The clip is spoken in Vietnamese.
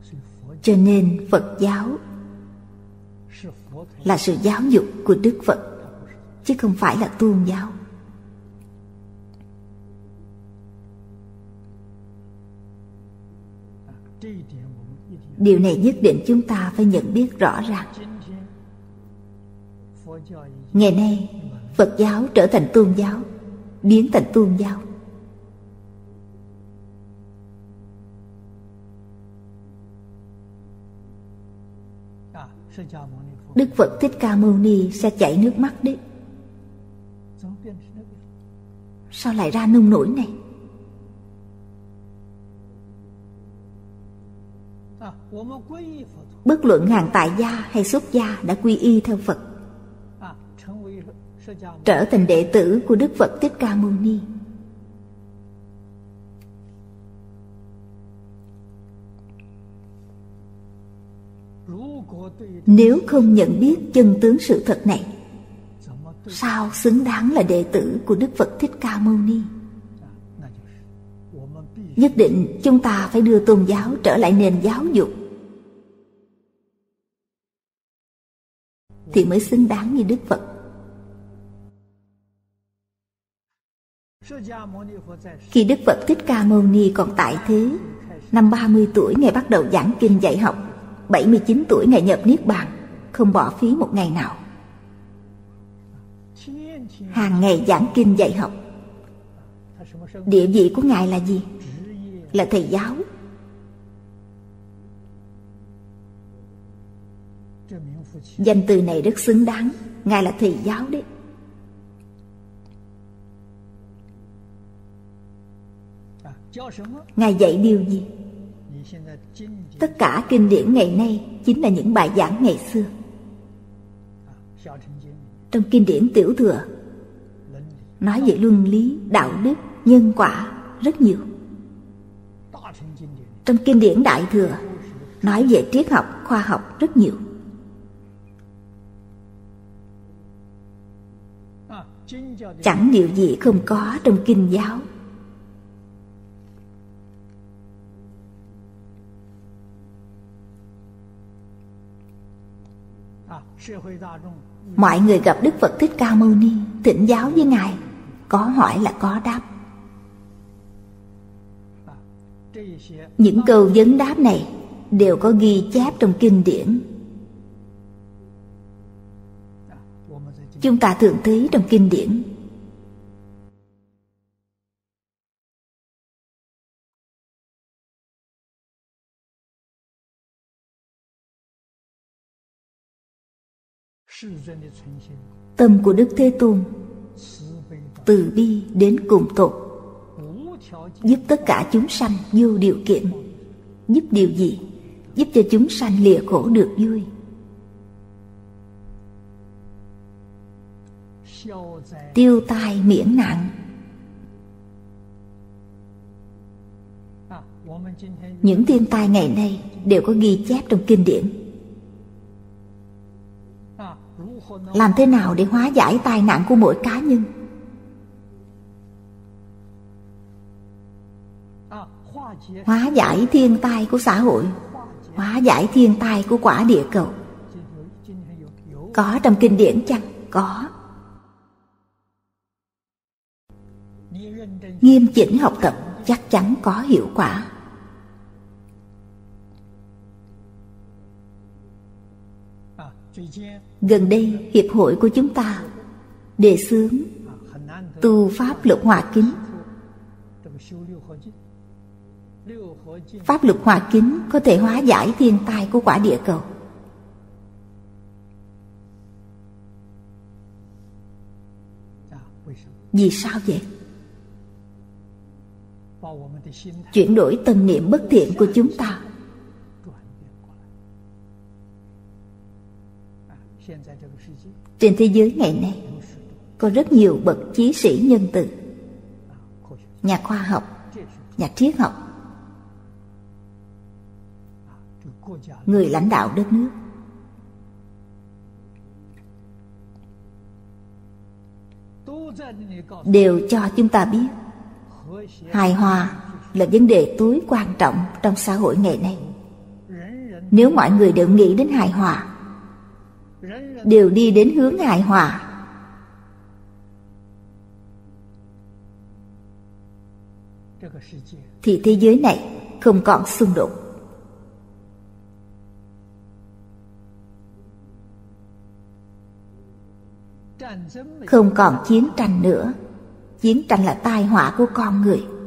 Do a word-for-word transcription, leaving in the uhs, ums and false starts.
Cho nên Phật giáo là sự giáo dục của Đức Phật, chứ không phải là tôn giáo. Điều này nhất định chúng ta phải nhận biết rõ ràng. Ngày nay Phật giáo trở thành tôn giáo, biến thành tôn giáo. Đức Phật Thích Ca Mâu Ni sẽ chảy nước mắt đấy. Sao lại ra nông nỗi này? Bất luận hàng tại gia hay xuất gia đã quy y theo Phật, trở thành đệ tử của Đức Phật Thích Ca Mâu Ni. Nếu không nhận biết chân tướng sự thật này, sao xứng đáng là đệ tử của Đức Phật Thích Ca Mâu Ni? Nhất định chúng ta phải đưa tôn giáo trở lại nền giáo dục, thì mới xứng đáng như Đức Phật. Khi Đức Phật Thích Ca Mâu Ni còn tại thế, năm ba mươi tuổi Ngài bắt đầu giảng kinh dạy học, bảy mươi chín tuổi Ngài nhập Niết Bàn, không bỏ phí một ngày nào. Hàng ngày giảng kinh dạy học. Địa vị của Ngài là gì? Là thầy giáo. Danh từ này rất xứng đáng. Ngài là thầy giáo đấy. Ngài dạy điều gì? Tất cả kinh điển ngày nay chính là những bài giảng ngày xưa. Trong kinh điển Tiểu Thừa nói về luân lý, đạo đức, nhân quả rất nhiều. Trong kinh điển Đại Thừa nói về triết học, khoa học rất nhiều. Chẳng điều gì không có trong kinh giáo. Mọi người gặp Đức Phật Thích Ca Mâu Ni, thỉnh giáo với Ngài, có hỏi là có đáp. Những câu vấn đáp này đều có ghi chép trong kinh điển. Chúng ta thường thấy trong kinh điển. Tâm của Đức Thế Tôn từ bi đến cùng tột, giúp tất cả chúng sanh vô điều kiện. Giúp điều gì? Giúp cho chúng sanh lìa khổ được vui. Tiêu tai miễn nạn. Những thiên tai ngày nay đều có ghi chép trong kinh điển. Làm thế nào để hóa giải tai nạn của mỗi cá nhân? Hóa giải thiên tai của xã hội, hóa giải thiên tai của quả địa cầu. Có trong kinh điển chăng? Có. Nghiêm chỉnh học tập chắc chắn có hiệu quả. Gần đây hiệp hội của chúng ta đề xướng tu pháp lục hòa kính. Pháp lục hòa kính có thể hóa giải thiên tai của quả địa cầu. Vì sao vậy? Chuyển đổi tâm niệm bất thiện của chúng ta. Trên thế giới ngày nay có rất nhiều bậc chí sĩ nhân từ, nhà khoa học, nhà triết học, người lãnh đạo đất nước. Đều cho chúng ta biết hài hòa là vấn đề tối quan trọng trong xã hội ngày nay. Nếu mọi người đều nghĩ đến hài hòa, đều đi đến hướng hài hòa, thì thế giới này không còn xung đột. Không còn chiến tranh nữa. Chiến tranh là tai họa của con người.